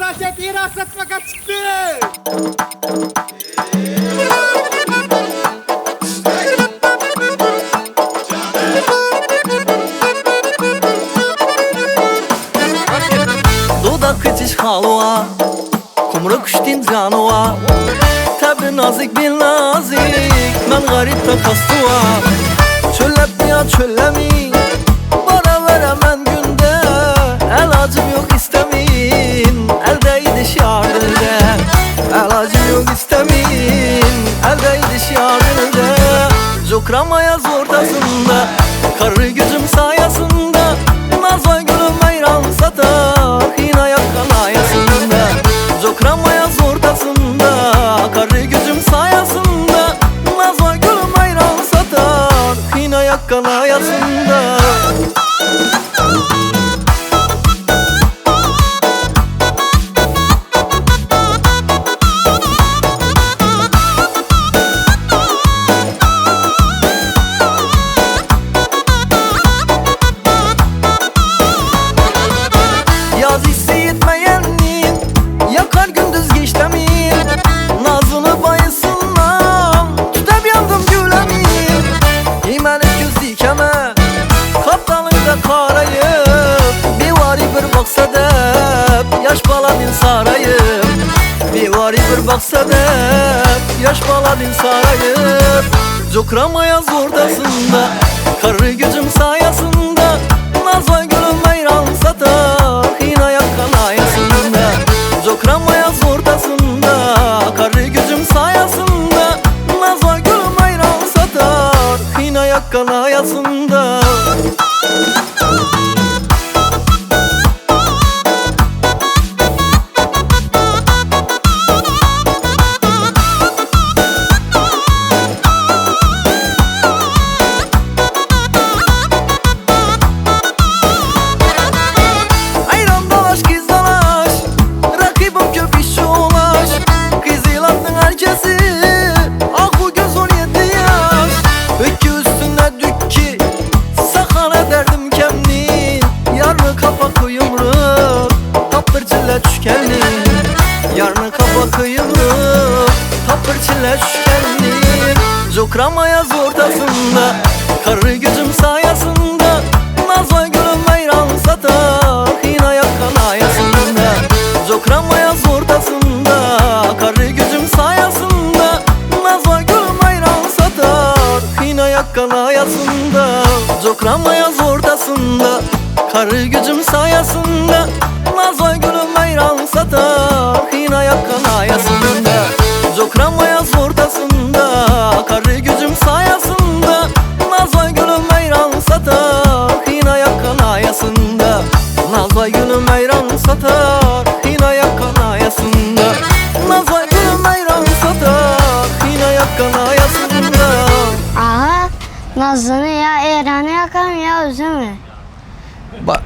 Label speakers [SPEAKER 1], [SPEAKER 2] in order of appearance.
[SPEAKER 1] felaket iğrenç satmaya çıktı.
[SPEAKER 2] Dudak kıçış halva, kumru kuştin canva. Tabi nazik bil nazik, ben garip de kastuva. Çöllep ya çöllemi, bana veremem günde. El acım yok istemin, eldeydi şiarında. El acım yok istemin, eldeydi şiarında. Cokramaya ortasında, karı gücüm sayesinde. Nazva gülüm ayran satar, hina yakkan ayasında. Cokramaya ortasında, karı gücüm sayesinde. Nazva gülüm ayran satar, hina yakkan ayasında. Yaz hissi yetmeyenin, yakar gündüz geçtemin. Nazını bayısından, tutab yandım gülemin. İmeni göz dikeme, kaptanında karayıp. Bir vari bir baksa dep, yaş bala bin sarayıp. Bir vari bir baksa dep, yaş bala bin sarayıp. Cokramaya ortasında, karı gücüm sayesinde. Nazva gülüm ayran satar, hina yakkan ayasında. Cokramaya ortasında, karı gücüm sayesinde. Nazva gülüm ayran satar, hina yakkan ayasında. Ayran dalaş kız dalaş, rakibim köpüşçü ulaş. Kız yılattın herkesi, ah bu göz 17 yaş. Ökü üstüne dükki, sakana derdim kemnin. Yarını kapak yumruk, tapır çile düşkenliğin. Yarını kapak yumruk, tapır çile düşkenliğin. Cokramaya ortasında, karı gücüm sayesinde. Nazva gülüm ayran satar, hina yakkan ayasında. Cokramaya ortasında, karı gücüm sayesinde. Nazva gülüm ayran satar, hina yakkan ayasında. Cokramaya ortasında, karı gücüm sayesinde. Nazva gülüm ayran satar, hina yakkan ayasında. Cokramaya ortasında, karı gücüm sayesinde. Nazva gülüm ayran satar, hina yakkan ayasında. Nazva gülüm ayran satar, hina yakkan ayasında. Nazva gülüm ayran satar, hina yakkan ayasında.
[SPEAKER 3] Aha, Nazlı'nı ya Eren'i yakarım ya üzümü.
[SPEAKER 2] Bak